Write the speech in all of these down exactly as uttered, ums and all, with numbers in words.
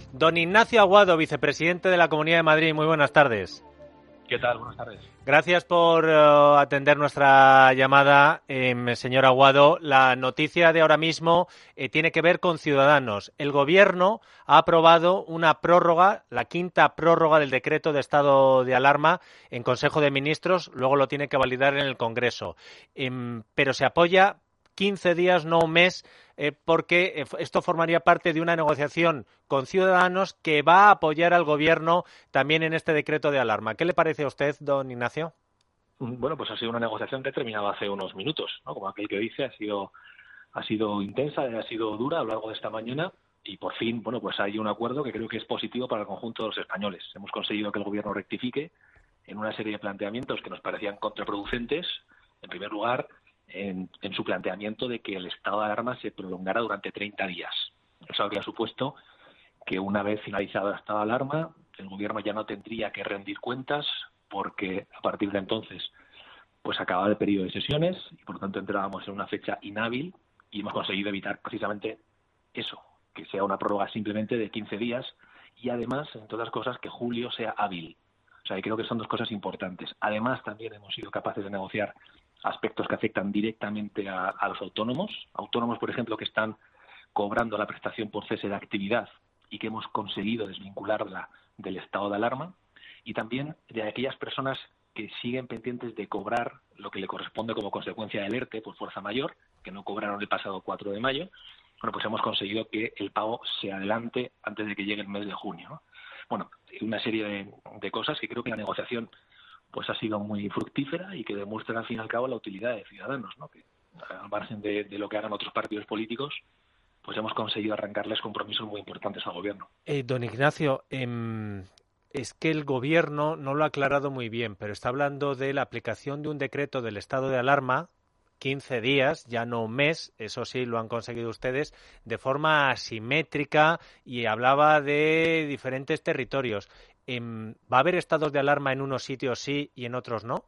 Don Ignacio Aguado, vicepresidente de la Comunidad de Madrid, muy buenas tardes. ¿Qué tal? Buenas tardes. Gracias por uh, atender nuestra llamada, eh, señor Aguado. La noticia de ahora mismo eh, tiene que ver con Ciudadanos. El Gobierno ha aprobado una prórroga, la quinta prórroga del decreto de estado de alarma en Consejo de Ministros, luego lo tiene que validar en el Congreso. Eh, pero se apoya quince días, no un mes, eh, porque esto formaría parte de una negociación con Ciudadanos que va a apoyar al Gobierno también en este decreto de alarma. ¿Qué le parece a usted, don Ignacio? Bueno, pues ha sido una negociación que ha terminado hace unos minutos, ¿no? Como aquel que dice, ha sido, ha sido intensa, ha sido dura a lo largo de esta mañana y por fin, bueno, pues hay un acuerdo que creo que es positivo para el conjunto de los españoles. Hemos conseguido que el Gobierno rectifique en una serie de planteamientos que nos parecían contraproducentes. En primer lugar, En, en su planteamiento de que el estado de alarma se prolongara durante treinta días. Eso habría supuesto que una vez finalizado el estado de alarma, el Gobierno ya no tendría que rendir cuentas porque a partir de entonces pues acababa el periodo de sesiones y por lo tanto entrábamos en una fecha inhábil y hemos conseguido evitar precisamente eso, que sea una prórroga simplemente de quince días y además, entre otras cosas, que julio sea hábil. O sea, creo que son dos cosas importantes. Además, también hemos sido capaces de negociar aspectos que afectan directamente a, a los autónomos, autónomos, por ejemplo, que están cobrando la prestación por cese de actividad y que hemos conseguido desvincularla del estado de alarma, y también de aquellas personas que siguen pendientes de cobrar lo que le corresponde como consecuencia del ERTE por fuerza mayor, que no cobraron el pasado cuatro de mayo. Bueno, pues hemos conseguido que el pago se adelante antes de que llegue el mes de junio, ¿no? Bueno, una serie de, de cosas que creo que la negociación pues ha sido muy fructífera y que demuestran al fin y al cabo la utilidad de Ciudadanos, ¿no? Que al margen de, de lo que hagan otros partidos políticos, pues hemos conseguido arrancarles compromisos muy importantes al Gobierno. Eh, don Ignacio, eh, es que el Gobierno no lo ha aclarado muy bien, pero está hablando de la aplicación de un decreto del estado de alarma, quince días, ya no un mes, eso sí lo han conseguido ustedes, de forma asimétrica y hablaba de diferentes territorios. ¿Va a haber estados de alarma en unos sitios sí y en otros no?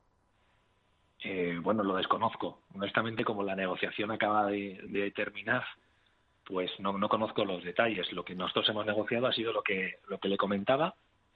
Eh, bueno, lo desconozco. Honestamente, como la negociación acaba de, de terminar, pues no, no conozco los detalles. Lo que nosotros hemos negociado ha sido lo que, lo que le comentaba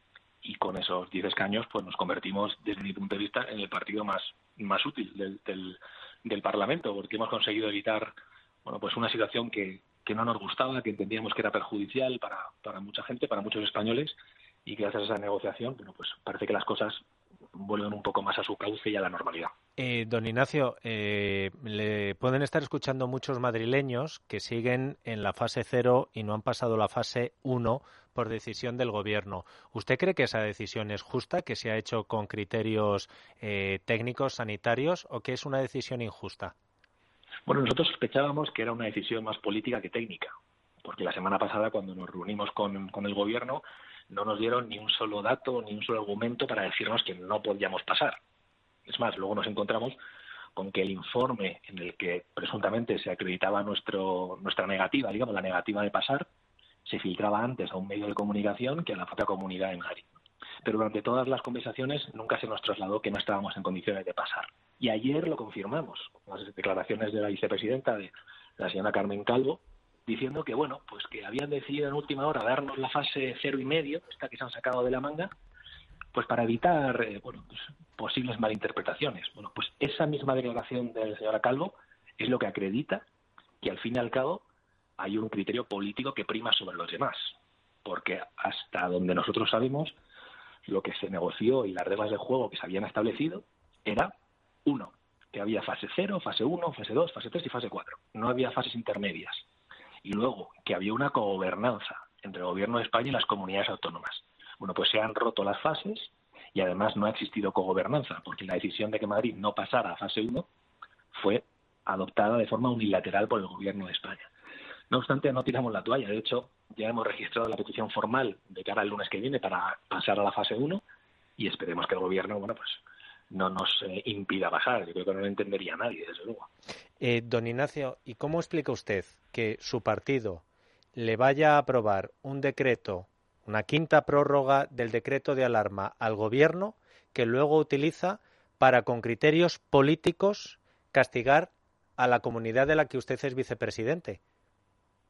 y con esos diez escaños pues nos convertimos, desde mi punto de vista, en el partido más, más útil del, del, del Parlamento, porque hemos conseguido evitar bueno, pues una situación que, que no nos gustaba, que entendíamos que era perjudicial para, para mucha gente, para muchos españoles, y gracias a esa negociación, bueno, pues parece que las cosas vuelven un poco más a su cauce y a la normalidad. Eh, don Ignacio, eh, le pueden estar escuchando muchos madrileños que siguen en la fase cero y no han pasado la fase uno por decisión del Gobierno. ¿Usted cree que esa decisión es justa, que se ha hecho con criterios eh, técnicos, sanitarios, o que es una decisión injusta? Bueno, nosotros sospechábamos que era una decisión más política que técnica, porque la semana pasada, cuando nos reunimos con, con el Gobierno, no nos dieron ni un solo dato, ni un solo argumento para decirnos que no podíamos pasar. Es más, luego nos encontramos con que el informe en el que presuntamente se acreditaba nuestro, nuestra negativa, digamos, la negativa de pasar, se filtraba antes a un medio de comunicación que a la propia comunidad de Madrid. Pero durante todas las conversaciones nunca se nos trasladó que no estábamos en condiciones de pasar. Y ayer lo confirmamos, con las declaraciones de la vicepresidenta, de la señora Carmen Calvo, diciendo que, bueno, pues que habían decidido en última hora darnos la fase cero y medio, esta que se han sacado de la manga, pues para evitar eh, bueno, pues posibles malinterpretaciones. Bueno, pues esa misma declaración de la señora Calvo es lo que acredita que al fin y al cabo hay un criterio político que prima sobre los demás, porque hasta donde nosotros sabemos, lo que se negoció y las reglas de juego que se habían establecido era, uno, que había fase cero, fase uno, fase dos, fase tres y fase cuatro. No había fases intermedias. Y luego, que había una cogobernanza entre el Gobierno de España y las comunidades autónomas. Bueno, pues se han roto las fases y además no ha existido cogobernanza, porque la decisión de que Madrid no pasara a fase uno fue adoptada de forma unilateral por el Gobierno de España. No obstante, no tiramos la toalla. De hecho, ya hemos registrado la petición formal de cara al lunes que viene para pasar a la fase uno y esperemos que el Gobierno, bueno, pues no nos eh, impida bajar. Yo creo que no lo entendería nadie, desde luego. Eh, don Ignacio, ¿y cómo explica usted que su partido le vaya a aprobar un decreto, una quinta prórroga del decreto de alarma al Gobierno, que luego utiliza para, con criterios políticos, castigar a la comunidad de la que usted es vicepresidente?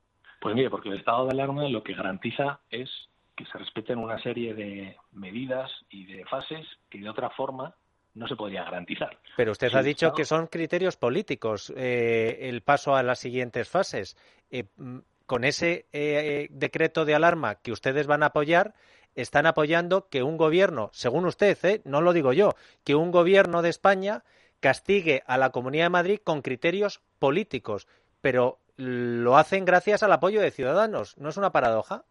Pues mire, porque el estado de alarma lo que garantiza es que se respeten una serie de medidas y de fases que de otra forma no se podría garantizar. Pero usted Si ha el dicho Estado... que son criterios políticos eh, el paso a las siguientes fases. Eh, con ese eh, decreto de alarma que ustedes van a apoyar, están apoyando que un gobierno, según usted, eh, no lo digo yo, que un gobierno de España castigue a la Comunidad de Madrid con criterios políticos, pero lo hacen gracias al apoyo de Ciudadanos. ¿No es una paradoja?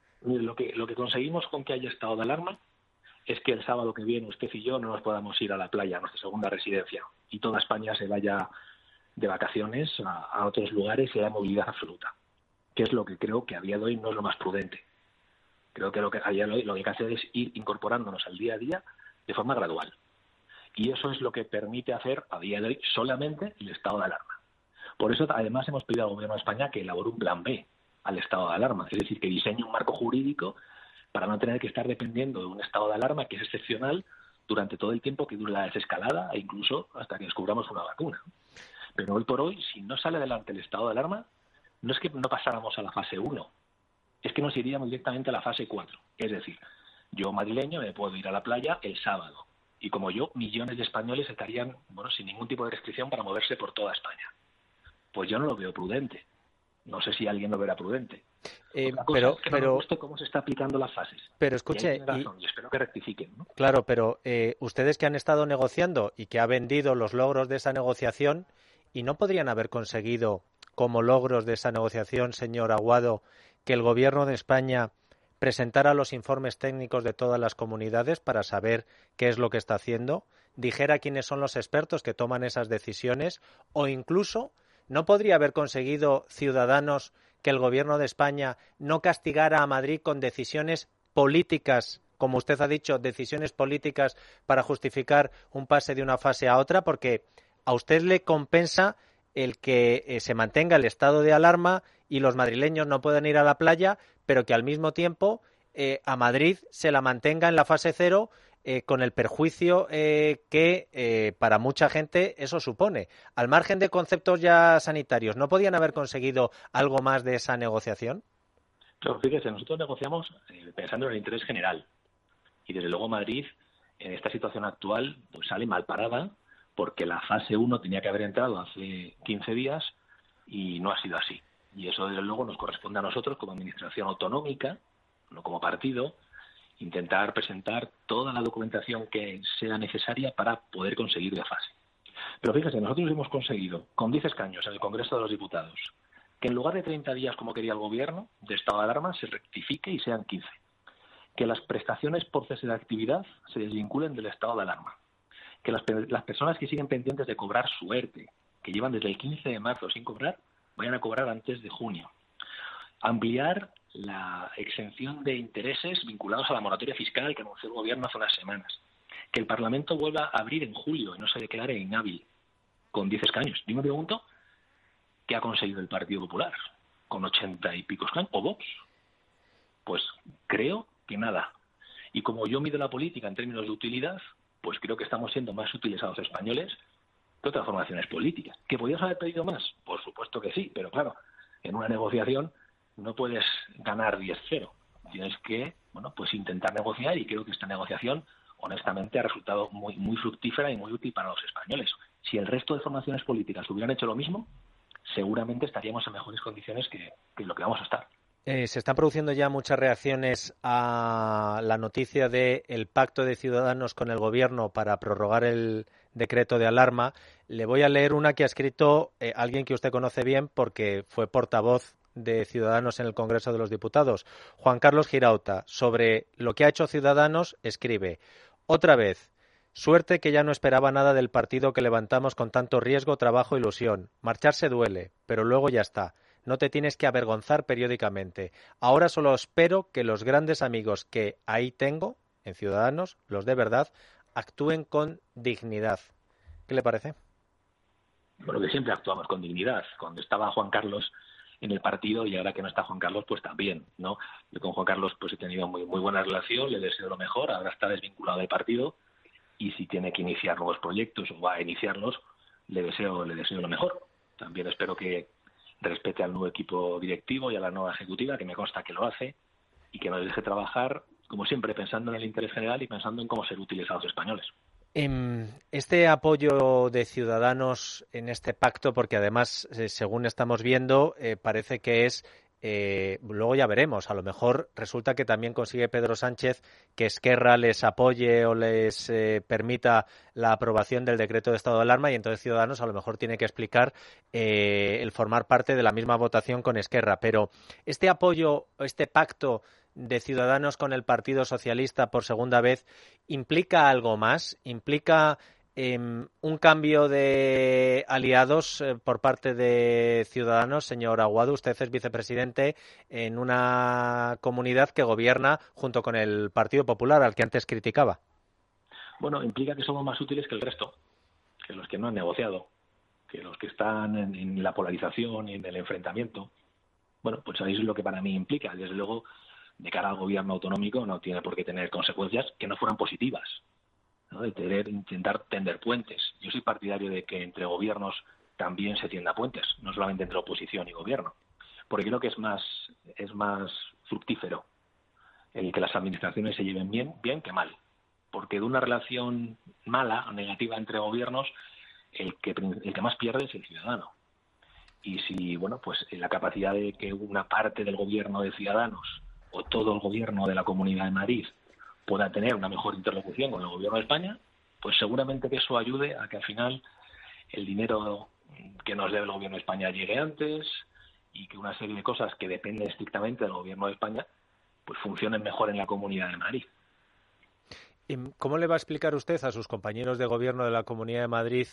Lo que, lo que conseguimos con que haya estado de alarma es que el sábado que viene usted y yo no nos podamos ir a la playa, a nuestra segunda residencia, y toda España se vaya de vacaciones a, a otros lugares y haya movilidad absoluta, que es lo que creo que a día de hoy no es lo más prudente. Creo que lo que a día de hoy lo que hay que hacer es ir incorporándonos al día a día de forma gradual. Y eso es lo que permite hacer a día de hoy solamente el estado de alarma. Por eso, además, hemos pedido al Gobierno de España que elabore un plan B al estado de alarma, es decir, que diseñe un marco jurídico para no tener que estar dependiendo de un estado de alarma que es excepcional durante todo el tiempo que dure la desescalada e incluso hasta que descubramos una vacuna. Pero hoy por hoy, si no sale adelante el estado de alarma, no es que no pasáramos a la fase uno, es que nos iríamos directamente a la fase cuatro. Es decir, yo madrileño me puedo ir a la playa el sábado y como yo, millones de españoles estarían, bueno, sin ningún tipo de restricción para moverse por toda España. Pues yo no lo veo prudente. No sé si alguien lo verá prudente. Eh, Otra cosa pero, es que pero, no nos guste cómo se está aplicando las fases. pero escuche, y, ahí tiene razón, y, y espero que rectifiquen, ¿no? Claro, pero eh, ustedes que han estado negociando y que ha vendido los logros de esa negociación, ¿y no podrían haber conseguido como logros de esa negociación, señor Aguado, que el Gobierno de España presentara los informes técnicos de todas las comunidades para saber qué es lo que está haciendo, dijera quiénes son los expertos que toman esas decisiones, o incluso no podría haber conseguido Ciudadanos que el Gobierno de España no castigara a Madrid con decisiones políticas, como usted ha dicho, decisiones políticas para justificar un pase de una fase a otra, porque a usted le compensa el que eh, se mantenga el estado de alarma y los madrileños no puedan ir a la playa, pero que al mismo tiempo eh, a Madrid se la mantenga en la fase cero eh, con el perjuicio eh, que eh, para mucha gente eso supone. Al margen de conceptos ya sanitarios, ¿no podían haber conseguido algo más de esa negociación? Claro, fíjese, nosotros negociamos eh, pensando en el interés general. Y desde luego Madrid, en esta situación actual, pues sale mal parada porque la fase uno tenía que haber entrado hace quince días y no ha sido así. Y eso, desde luego, nos corresponde a nosotros como administración autonómica, no como partido, intentar presentar toda la documentación que sea necesaria para poder conseguir la fase. Pero fíjese, nosotros hemos conseguido, con diez escaños en el Congreso de los Diputados, que en lugar de treinta días, como quería el Gobierno, de estado de alarma, se rectifique y sean quince. Que las prestaciones por cese de actividad se desvinculen del estado de alarma. Que las, las personas que siguen pendientes de cobrar su ERTE, que llevan desde el quince de marzo sin cobrar, vayan a cobrar antes de junio. Ampliar la exención de intereses vinculados a la moratoria fiscal que anunció el Gobierno hace unas semanas. Que el Parlamento vuelva a abrir en julio y no se declare inhábil con diez escaños. Yo me pregunto, ¿qué ha conseguido el Partido Popular con ochenta y pico escaños? ¿O Vox? Pues creo que nada. Y como yo mido la política en términos de utilidad, pues creo que estamos siendo más útiles a los españoles que otras formaciones políticas. ¿Que podíamos haber pedido más? Por supuesto que sí, pero claro, en una negociación no puedes ganar diez cero. Tienes que, bueno, pues intentar negociar y creo que esta negociación, honestamente, ha resultado muy, muy fructífera y muy útil para los españoles. Si el resto de formaciones políticas hubieran hecho lo mismo, seguramente estaríamos en mejores condiciones que, que lo que vamos a estar. Eh, se están produciendo ya muchas reacciones a la noticia del pacto de Ciudadanos con el Gobierno para prorrogar el decreto de alarma. Le voy a leer una que ha escrito eh, alguien que usted conoce bien porque fue portavoz de Ciudadanos en el Congreso de los Diputados, Juan Carlos Girauta. Sobre lo que ha hecho Ciudadanos, escribe: otra vez, suerte que ya no esperaba nada del partido que levantamos con tanto riesgo, trabajo e ilusión. Marcharse duele, pero luego ya está. No te tienes que avergonzar periódicamente. Ahora solo espero que los grandes amigos que ahí tengo, en Ciudadanos, los de verdad, actúen con dignidad. ¿Qué le parece? Bueno, que siempre actuamos con dignidad. Cuando estaba Juan Carlos en el partido y ahora que no está Juan Carlos, pues también, ¿no? Yo con Juan Carlos pues he tenido muy, muy buena relación, le deseo lo mejor, ahora está desvinculado del partido y si tiene que iniciar nuevos proyectos o va a iniciarlos, le deseo, le deseo lo mejor. También espero que respete al nuevo equipo directivo y a la nueva ejecutiva, que me consta que lo hace, y que nos deje trabajar, como siempre, pensando en el interés general y pensando en cómo ser útiles a los españoles. Este apoyo de Ciudadanos en este pacto, porque además, eh, según estamos viendo, eh, parece que es, eh, luego ya veremos, a lo mejor resulta que también consigue Pedro Sánchez que Esquerra les apoye o les eh, permita la aprobación del decreto de estado de alarma, y entonces Ciudadanos a lo mejor tiene que explicar eh, el formar parte de la misma votación con Esquerra. Pero este apoyo, este pacto de Ciudadanos con el Partido Socialista por segunda vez, ¿implica algo más? ¿Implica eh, un cambio de aliados eh, por parte de Ciudadanos? Señor Aguado, usted es vicepresidente en una comunidad que gobierna junto con el Partido Popular, al que antes criticaba. Bueno, implica que somos más útiles que el resto, que los que no han negociado, que los que están en, en la polarización y en el enfrentamiento. Bueno, pues eso es lo que para mí implica. Desde luego, de cara al gobierno autonómico no tiene por qué tener consecuencias que no fueran positivas, ¿no? De tener, intentar tender puentes. Yo soy partidario de que entre gobiernos también se tienda puentes, no solamente entre oposición y gobierno, porque creo que es más es más fructífero el que las administraciones se lleven bien, bien que mal, porque de una relación mala o negativa entre gobiernos, el que el que más pierde es el ciudadano. Y si, bueno, pues la capacidad de que una parte del gobierno de Ciudadanos o todo el gobierno de la Comunidad de Madrid pueda tener una mejor interlocución con el gobierno de España, pues seguramente que eso ayude a que al final el dinero que nos debe el gobierno de España llegue antes y que una serie de cosas que dependen estrictamente del gobierno de España pues funcionen mejor en la Comunidad de Madrid. ¿Cómo le va a explicar usted a sus compañeros de gobierno de la Comunidad de Madrid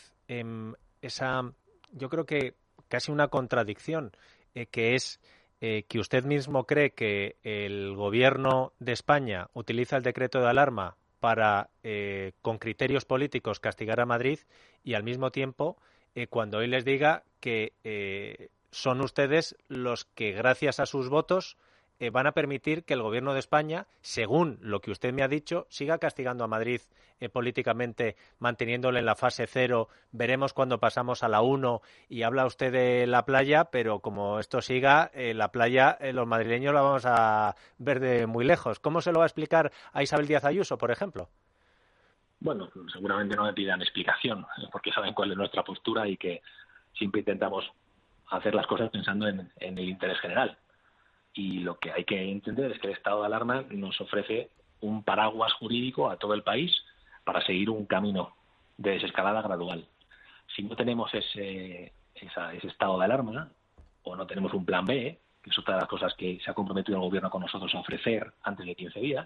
esa, yo creo que casi una contradicción, eh, que es Eh, que usted mismo cree que el gobierno de España utiliza el decreto de alarma para, eh, con criterios políticos, castigar a Madrid, y al mismo tiempo, eh, cuando hoy les diga que eh, son ustedes los que, gracias a sus votos, eh, van a permitir que el gobierno de España, según lo que usted me ha dicho, siga castigando a Madrid eh, políticamente, manteniéndole en la fase cero? Veremos cuando pasamos a la uno, y habla usted de la playa, pero como esto siga, eh, la playa, eh, los madrileños la vamos a ver de muy lejos. ¿Cómo se lo va a explicar a Isabel Díaz Ayuso, por ejemplo? Bueno, seguramente no me pidan explicación, porque saben cuál es nuestra postura y que siempre intentamos hacer las cosas pensando en, en el interés general. Y lo que hay que entender es que el estado de alarma nos ofrece un paraguas jurídico a todo el país para seguir un camino de desescalada gradual. Si no tenemos ese, esa, ese estado de alarma, o no tenemos un plan B, que es otra de las cosas que se ha comprometido el gobierno con nosotros a ofrecer antes de quince días,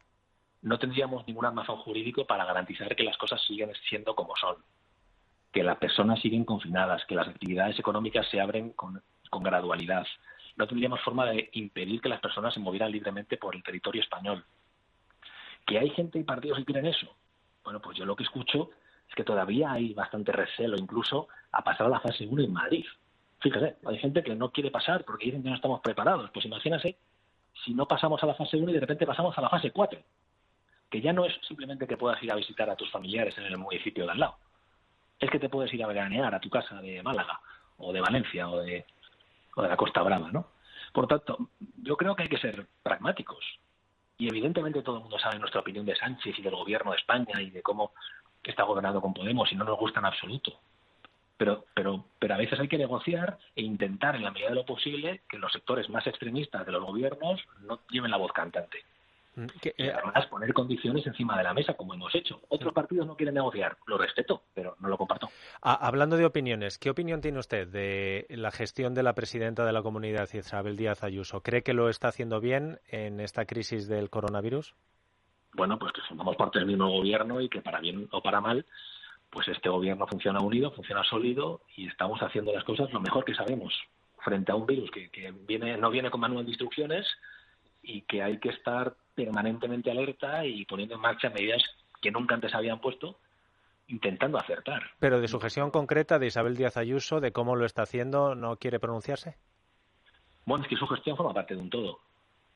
no tendríamos ningún armazón jurídico para garantizar que las cosas siguen siendo como son, que las personas siguen confinadas, que las actividades económicas se abren con, con gradualidad. No tendríamos forma de impedir que las personas se movieran libremente por el territorio español. ¿Que hay gente y partidos que quieren eso? Bueno, pues yo lo que escucho es que todavía hay bastante recelo, incluso a pasar a la fase uno en Madrid. Fíjese, hay gente que no quiere pasar porque dicen que no estamos preparados. Pues imagínase si no pasamos a la fase uno y de repente pasamos a la fase cuatro, que ya no es simplemente que puedas ir a visitar a tus familiares en el municipio de al lado. Es que te puedes ir a veranear a tu casa de Málaga, o de Valencia, o de... o de la Costa Brava, ¿no? Por tanto, yo creo que hay que ser pragmáticos. Y evidentemente todo el mundo sabe nuestra opinión de Sánchez y del gobierno de España y de cómo está gobernando con Podemos, y no nos gusta en absoluto. Pero, pero, pero a veces hay que negociar e intentar, en la medida de lo posible, que los sectores más extremistas de los gobiernos no lleven la voz cantante. Que, eh, y además poner condiciones encima de la mesa, como hemos hecho. Otros partidos no quieren negociar, lo respeto, pero no lo comparto. Ah, hablando de opiniones, ¿qué opinión tiene usted de la gestión de la presidenta de la Comunidad, Isabel Díaz Ayuso? ¿Cree que lo está haciendo bien en esta crisis del coronavirus? Bueno, pues que formamos parte del mismo gobierno y que para bien o para mal, pues este gobierno funciona unido, funciona sólido, y estamos haciendo las cosas lo mejor que sabemos frente a un virus que, que viene no viene con manual de instrucciones y que hay que estar permanentemente alerta y poniendo en marcha medidas que nunca antes habían puesto, intentando acertar. Pero de su gestión concreta de Isabel Díaz Ayuso, de cómo lo está haciendo, ¿no quiere pronunciarse? Bueno, es que su gestión forma parte de un todo.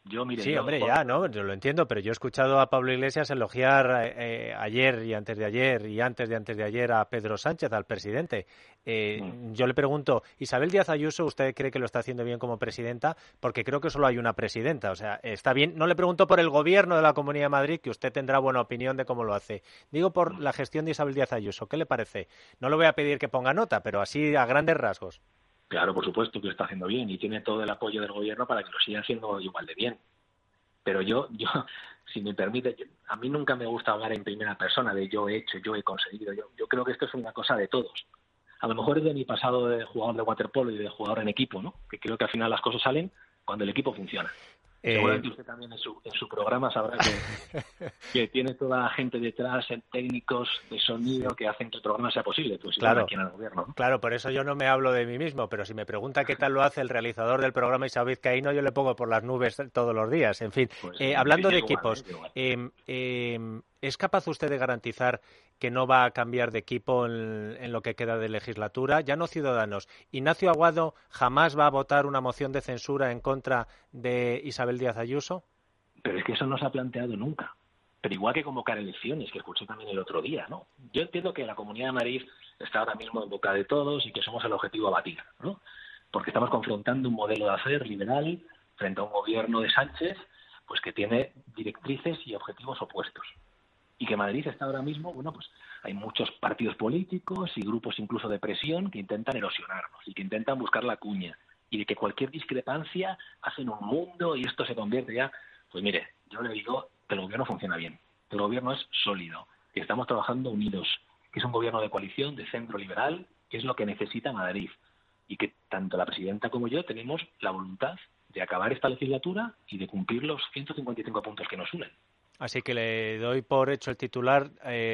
Yo, mire, Sí, yo, hombre, por... ya, ¿no? Yo lo entiendo, pero yo he escuchado a Pablo Iglesias elogiar eh, ayer y antes de ayer y antes de antes de ayer a Pedro Sánchez, al presidente. Eh, Mm. yo le pregunto, Isabel Díaz Ayuso, ¿usted cree que lo está haciendo bien como presidenta? Porque creo que solo hay una presidenta. O sea, está bien. No le pregunto por el gobierno de la Comunidad de Madrid, que usted tendrá buena opinión de cómo lo hace. Digo por la gestión de Isabel Díaz Ayuso. ¿Qué le parece? No le voy a pedir que ponga nota, pero así a grandes rasgos. Claro, por supuesto que lo está haciendo bien y tiene todo el apoyo del gobierno para que lo siga haciendo igual de bien. Pero yo, yo, si me permite, yo, a mí nunca me gusta hablar en primera persona de yo he hecho, yo he conseguido. Yo, yo creo que esto es una cosa de todos. A lo mejor es de mi pasado de jugador de waterpolo y de jugador en equipo, ¿no? Que creo que al final las cosas salen cuando el equipo funciona. Eh... Seguramente usted también en su, en su programa sabrá que, que tiene toda la gente detrás, técnicos de sonido, que hacen que el programa sea posible. Pues claro, aquí en el gobierno, ¿no? Claro, por eso yo no me hablo de mí mismo, pero si me pregunta qué tal lo hace el realizador del programa Isao Vizcaíno, yo le pongo por las nubes todos los días. En fin, pues, eh, hablando de igual, equipos, eh, eh, eh, ¿es capaz usted de garantizar que no va a cambiar de equipo en, en lo que queda de legislatura? Ya no Ciudadanos. ¿Ignacio Aguado jamás va a votar una moción de censura en contra de Isabel Díaz Ayuso? Pero es que eso no se ha planteado nunca. Pero igual que convocar elecciones, que escuché también el otro día, ¿no? Yo entiendo que la Comunidad de Madrid está ahora mismo en boca de todos y que somos el objetivo a batir, ¿no? Porque estamos confrontando un modelo de hacer liberal frente a un gobierno de Sánchez, pues que tiene directrices y objetivos opuestos. Y que Madrid está ahora mismo, bueno, pues hay muchos partidos políticos y grupos incluso de presión que intentan erosionarnos y que intentan buscar la cuña y de que cualquier discrepancia hacen un mundo y esto se convierte ya... Pues mire, yo le digo que el gobierno funciona bien, que el gobierno es sólido, que estamos trabajando unidos, que es un gobierno de coalición, de centro liberal, que es lo que necesita Madrid, y que tanto la presidenta como yo tenemos la voluntad de acabar esta legislatura y de cumplir los ciento cincuenta y cinco puntos que nos unen. Así que le doy por hecho el titular.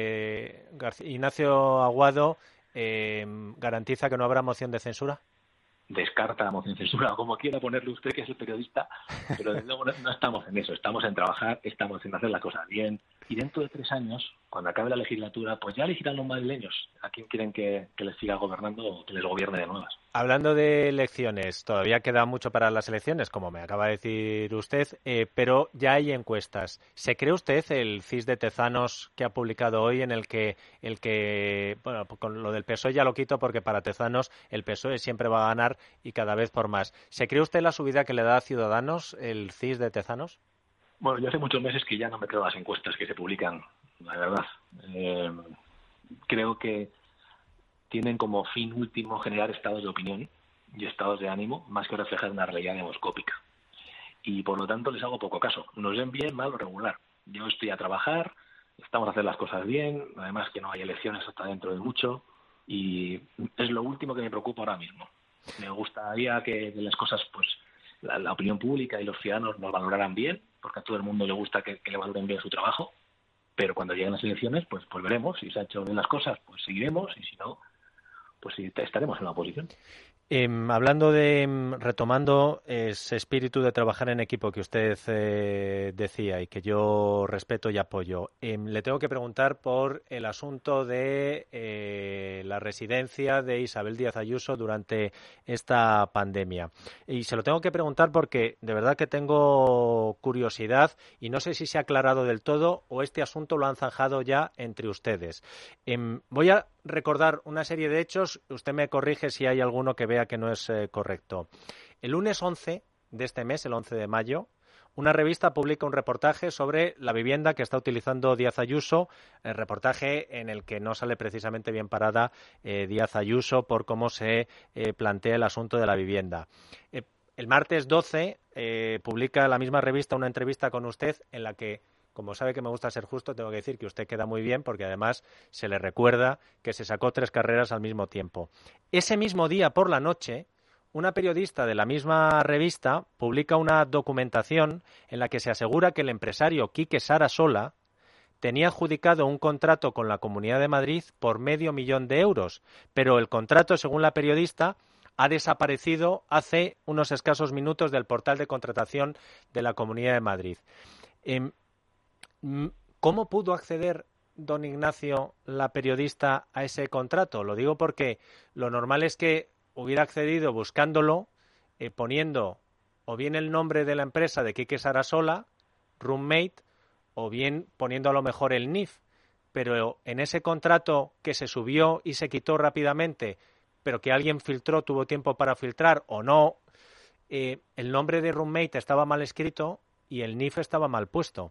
Eh, García, Ignacio Aguado eh, garantiza que no habrá moción de censura. Descarta la moción de censura, o como quiera ponerle usted, que es el periodista, pero desde luego no, no estamos en eso, estamos en trabajar, estamos en hacer la cosa bien, y dentro de tres años, cuando acabe la legislatura, pues ya elegirán los madrileños a quién quieren que, que les siga gobernando o que les gobierne de nuevas. Hablando de elecciones, todavía queda mucho para las elecciones, como me acaba de decir usted, eh, pero ya hay encuestas. ¿Se cree usted el C I S de Tezanos que ha publicado hoy en el que, el que bueno, con lo del P S O E ya lo quito porque para Tezanos el P S O E siempre va a ganar y cada vez por más? ¿Se cree usted la subida que le da a Ciudadanos el C I S de Tezanos? Bueno, yo hace muchos meses que ya no me creo las encuestas que se publican, la verdad. Eh, creo que tienen como fin último generar estados de opinión y estados de ánimo, más que reflejar una realidad demoscópica. Y por lo tanto les hago poco caso. Nos ven bien, mal o regular. Yo estoy a trabajar, estamos a hacer las cosas bien, además que no hay elecciones hasta dentro de mucho, y es lo último que me preocupa ahora mismo. Me gustaría que las cosas, pues, la, la opinión pública y los ciudadanos nos valoraran bien, porque a todo el mundo le gusta que, que le valoren bien su trabajo, pero cuando lleguen las elecciones, pues, pues veremos. Si se ha hecho bien las cosas, pues seguiremos, y si no, pues sí, estaremos en la oposición. Eh, hablando de, retomando ese espíritu de trabajar en equipo que usted eh, decía y que yo respeto y apoyo, eh, le tengo que preguntar por el asunto de eh, la residencia de Isabel Díaz Ayuso durante esta pandemia. Y se lo tengo que preguntar porque de verdad que tengo curiosidad y no sé si se ha aclarado del todo o este asunto lo han zanjado ya entre ustedes. Eh, voy a recordar una serie de hechos, usted me corrige si hay alguno que vea que no es eh, correcto. El lunes once de este mes, el once de mayo, una revista publica un reportaje sobre la vivienda que está utilizando Díaz Ayuso, el reportaje en el que no sale precisamente bien parada eh, Díaz Ayuso por cómo se eh, plantea el asunto de la vivienda. Eh, el martes doce eh, publica la misma revista una entrevista con usted en la que, como sabe que me gusta ser justo, tengo que decir que usted queda muy bien porque además se le recuerda que se sacó tres carreras al mismo tiempo. Ese mismo día por la noche, una periodista de la misma revista publica una documentación en la que se asegura que el empresario Quique Sarasola tenía adjudicado un contrato con la Comunidad de Madrid por medio millón de euros, pero el contrato, según la periodista, ha desaparecido hace unos escasos minutos del portal de contratación de la Comunidad de Madrid. Eh, ¿Cómo pudo acceder don Ignacio, la periodista, a ese contrato? Lo digo porque lo normal es que hubiera accedido buscándolo, eh, poniendo o bien el nombre de la empresa de Quique Sarasola, Roommate, o bien poniendo a lo mejor el N I F. Pero en ese contrato que se subió y se quitó rápidamente, pero que alguien filtró, tuvo tiempo para filtrar o no, eh, el nombre de Roommate estaba mal escrito y el N I F estaba mal puesto.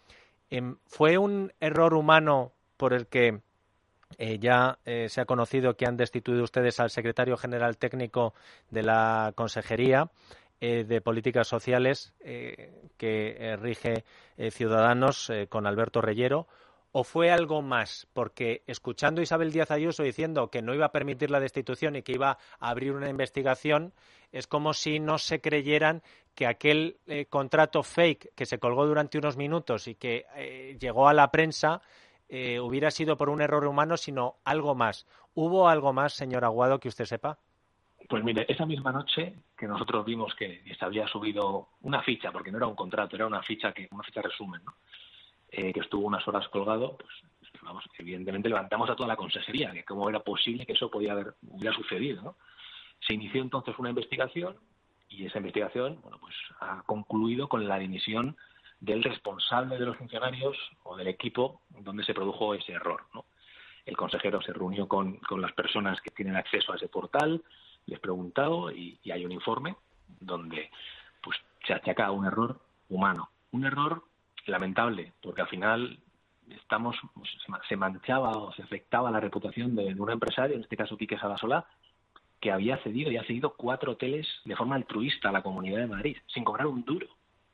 Eh, ¿Fue un error humano por el que eh, ya eh, se ha conocido que han destituido ustedes al secretario general técnico de la Consejería eh, de Políticas Sociales eh, que eh, rige eh, Ciudadanos eh, con Alberto Reyero? ¿O fue algo más? Porque escuchando a Isabel Díaz Ayuso diciendo que no iba a permitir la destitución y que iba a abrir una investigación, es como si no se creyeran que aquel eh, contrato fake que se colgó durante unos minutos y que eh, llegó a la prensa eh, hubiera sido por un error humano, sino algo más. ¿Hubo algo más, señor Aguado, que usted sepa? Pues mire, esa misma noche que nosotros vimos que se había subido una ficha, porque no era un contrato, era una ficha que una ficha resumen, ¿no? Eh, que estuvo unas horas colgado, pues vamos, evidentemente levantamos a toda la consejería, que cómo era posible que eso podía haber hubiera sucedido, ¿no? Se inició entonces una investigación y esa investigación, bueno, pues ha concluido con la dimisión del responsable de los funcionarios o del equipo donde se produjo ese error, ¿no? El consejero se reunió con, con las personas que tienen acceso a ese portal, les preguntado y, y hay un informe donde pues se achaca un error humano, un error lamentable, porque al final estamos se manchaba o se afectaba la reputación de, de un empresario, en este caso Quique Sarasola, que había cedido y ha cedido cuatro hoteles de forma altruista a la Comunidad de Madrid, sin cobrar un duro.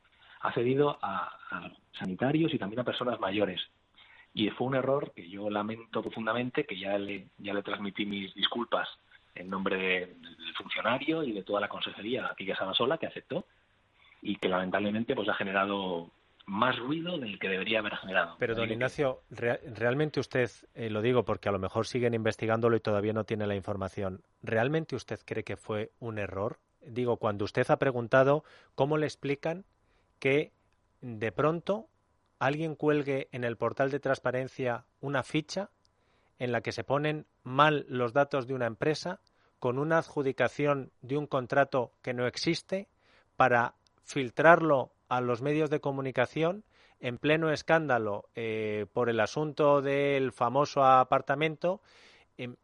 Ha cedido a, a sanitarios y también a personas mayores. Y fue un error que yo lamento profundamente, que ya le, ya le transmití mis disculpas en nombre de, del funcionario y de toda la consejería a Quique Sarasola, que aceptó, y que lamentablemente pues ha generado más ruido del que debería haber generado. Pero, don Ignacio, re realmente usted, eh, lo digo porque a lo mejor siguen investigándolo y todavía no tiene la información, ¿realmente usted cree que fue un error? Digo, cuando usted ha preguntado cómo le explican que de pronto alguien cuelgue en el portal de transparencia una ficha en la que se ponen mal los datos de una empresa con una adjudicación de un contrato que no existe para filtrarlo a los medios de comunicación en pleno escándalo eh, por el asunto del famoso apartamento. Eh,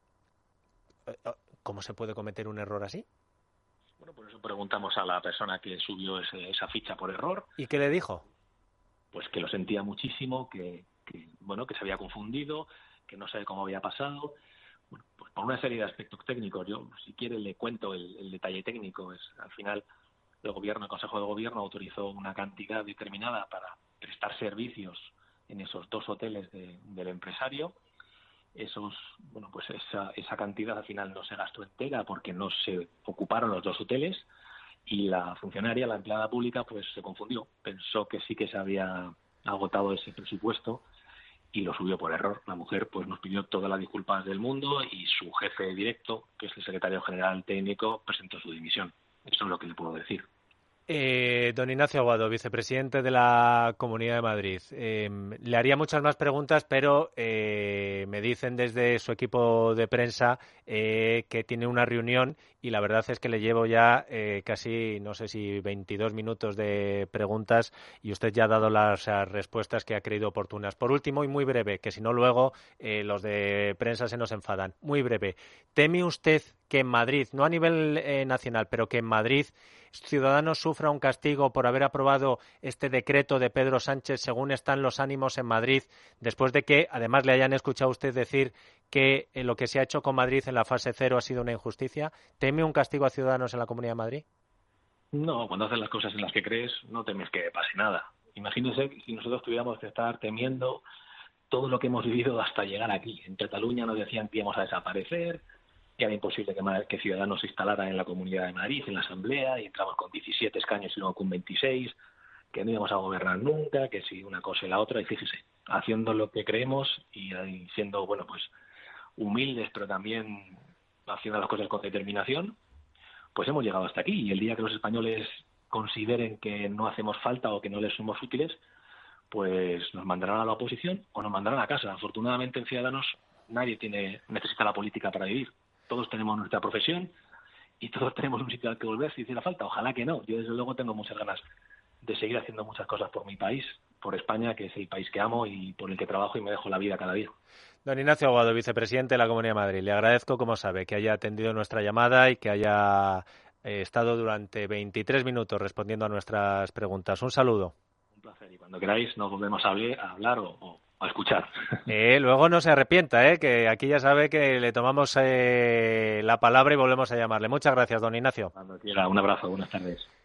¿Cómo se puede cometer un error así? Bueno, por eso preguntamos a la persona que subió ese, esa ficha por error. ¿Y qué le dijo? Pues que lo sentía muchísimo, que, que bueno, que se había confundido, que no sabe cómo había pasado. Bueno, pues por una serie de aspectos técnicos. Yo, si quiere, le cuento el, el detalle técnico. Es al final el gobierno, el Consejo de Gobierno autorizó una cantidad determinada para prestar servicios en esos dos hoteles de, del empresario. Esos, bueno, pues esa, esa cantidad al final no se gastó entera porque no se ocuparon los dos hoteles y la funcionaria, la empleada pública, pues se confundió. Pensó que sí que se había agotado ese presupuesto y lo subió por error. La mujer pues nos pidió todas las disculpas del mundo y su jefe directo, que es el secretario general técnico, presentó su dimisión. Eso es lo que le puedo decir. Eh, don Ignacio Aguado, vicepresidente de la Comunidad de Madrid. Eh, le haría muchas más preguntas, pero eh, me dicen desde su equipo de prensa eh, que tiene una reunión y la verdad es que le llevo ya eh, casi, no sé si veintidós minutos de preguntas y usted ya ha dado las uh, respuestas que ha creído oportunas. Por último, y muy breve, que si no luego eh, los de prensa se nos enfadan. Muy breve. ¿Teme usted que en Madrid, no a nivel eh, nacional, pero que en Madrid Ciudadanos sufra un castigo por haber aprobado este decreto de Pedro Sánchez según están los ánimos en Madrid, después de que además le hayan escuchado a usted decir que eh, lo que se ha hecho con Madrid en la fase cero ha sido una injusticia? ¿Teme un castigo a Ciudadanos en la Comunidad de Madrid? No, cuando haces las cosas en las que crees, no temes que pase nada. Imagínese que si nosotros tuviéramos que estar temiendo todo lo que hemos vivido hasta llegar aquí. En Cataluña nos decían que íbamos a desaparecer, que era imposible que, que Ciudadanos se instalara en la Comunidad de Madrid, en la Asamblea, y entramos con diecisiete escaños y luego con veintiséis, que no íbamos a gobernar nunca, que si una cosa y la otra, y fíjese, haciendo lo que creemos y, y siendo, bueno, pues humildes, pero también haciendo las cosas con determinación, pues hemos llegado hasta aquí. Y el día que los españoles consideren que no hacemos falta o que no les somos útiles, pues nos mandarán a la oposición o nos mandarán a casa. Afortunadamente en Ciudadanos nadie tiene necesita la política para vivir. Todos tenemos nuestra profesión y todos tenemos un sitio al que volver si hiciera falta. Ojalá que no. Yo desde luego tengo muchas ganas de seguir haciendo muchas cosas por mi país, por España, que es el país que amo y por el que trabajo y me dejo la vida cada día. Don Ignacio Aguado, vicepresidente de la Comunidad de Madrid, le agradezco, como sabe, que haya atendido nuestra llamada y que haya eh, estado durante veintitrés minutos respondiendo a nuestras preguntas. Un saludo. Un placer, y cuando queráis nos volvemos a hablar, a hablar o, o a escuchar. Eh, luego no se arrepienta, eh, que aquí ya sabe que le tomamos eh, la palabra y volvemos a llamarle. Muchas gracias, don Ignacio. Cuando quiera, un abrazo, buenas tardes.